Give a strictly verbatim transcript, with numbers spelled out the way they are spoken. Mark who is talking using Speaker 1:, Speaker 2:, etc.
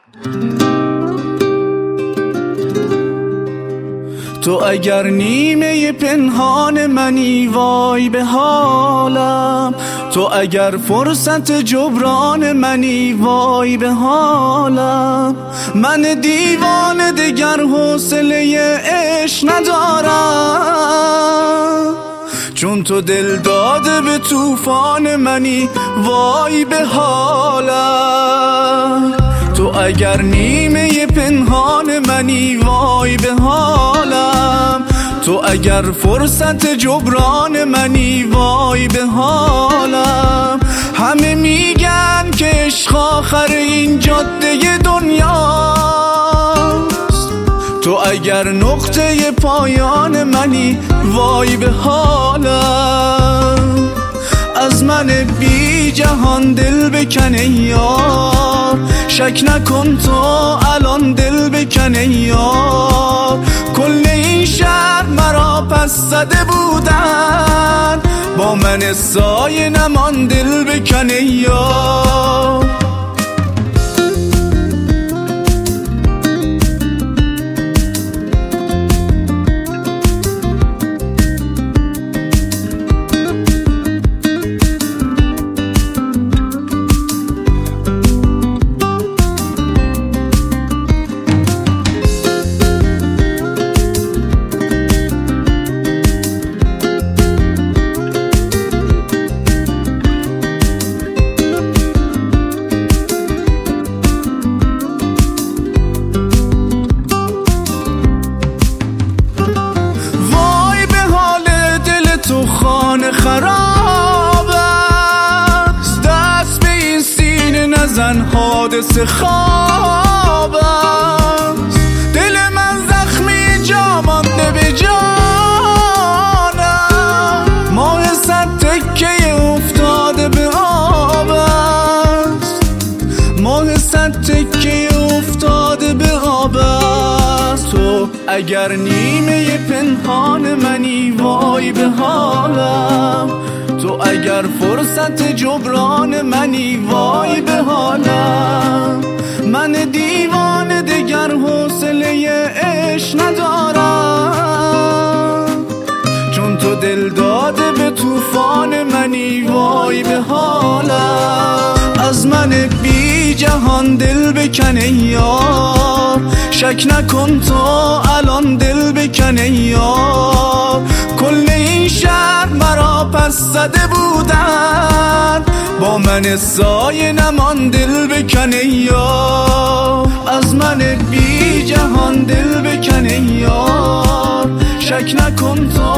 Speaker 1: تو اگر نیمه پنهان منی وای به حالم، تو اگر فرصت جبران منی وای به حالم. من دیوانه دگر حوصله عشق ندارم، چون تو دل داده به طوفان منی وای به حالم. تو اگر نیمه پنهان منی وای به حالم، تو اگر فرصت جبران منی وای به حالم. همه میگن که عشق آخر این جاده دنیاست، تو اگر نقطه پایان منی وای به حالم. از من بی جهان دل بکنه یار، شک نکن تو الان دل بکنه یار. کل این شهر مرا پس زده بودن، با من سایه نمان دل بکنه یار. خانه خراب است، دست به این سینه نزن حادثه خواب است. دل من زخمی جا مانده به جانم، ماه صد تکه افتاده به آب است، ماه صد تکه افتاده به آب است. تو اگر نیمه پنهان منی وای به حالم، تو اگر فرصت جبران منی وای به حالم. من دیوانه دگر حوصله عشق ندارم، چون تو دل داده به طوفان منی وای به حالم. از من بی جهان دل بکنه یار، شک نکن تو الان دل بکنه یار. کل این شهر مرا پس زده بودن، با من سایه نمان دل بکنه یار. از من بی جهان دل بکنه یار، شک نکن تو